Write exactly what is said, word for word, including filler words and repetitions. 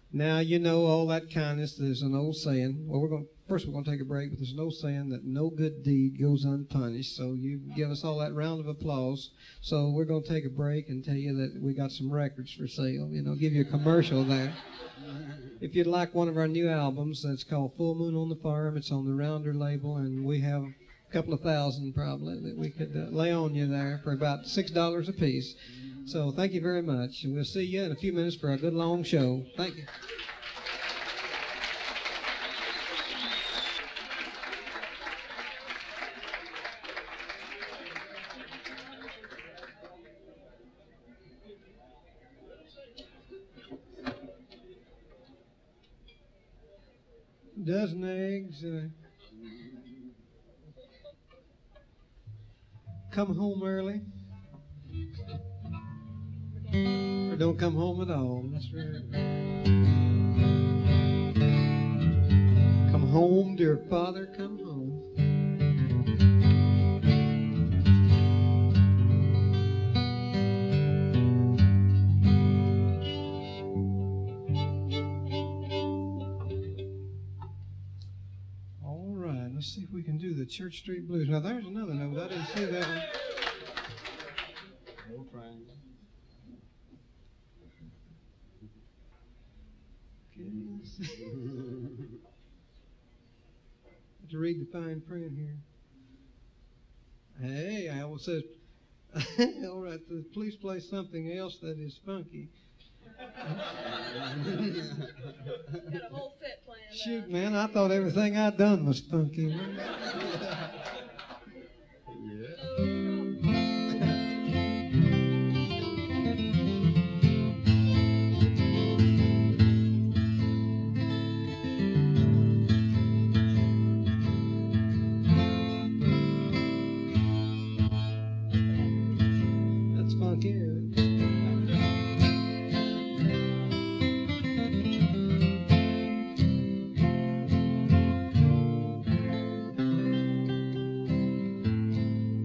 Now, you know all that kindness. There's an old saying. Well, we're going first we're going to take a break, but there's an old saying that no good deed goes unpunished. So you give us all that round of applause. So we're going to take a break and tell you that we got some records for sale. You know, give you a commercial there. If you'd like one of our new albums, that's called Full Moon on the Farm. It's on the Rounder label, and we have a couple of thousand probably that we could uh, lay on you there for about six dollars a piece. So thank you very much, and we'll see you in a few minutes for a good long show. Thank you. Dozen eggs. Uh, come home early. Or don't come home at all. That's right. Come home, dear Father, come home. All right, let's see if we can do the Church Street Blues. Now, there's another note. I didn't see that one. No problem. To read the fine print here. Hey, I almost said, all right, please play something else that is funky. Got a whole set planned. Shoot, man, I thought everything I'd done was funky. Yeah. That's funky.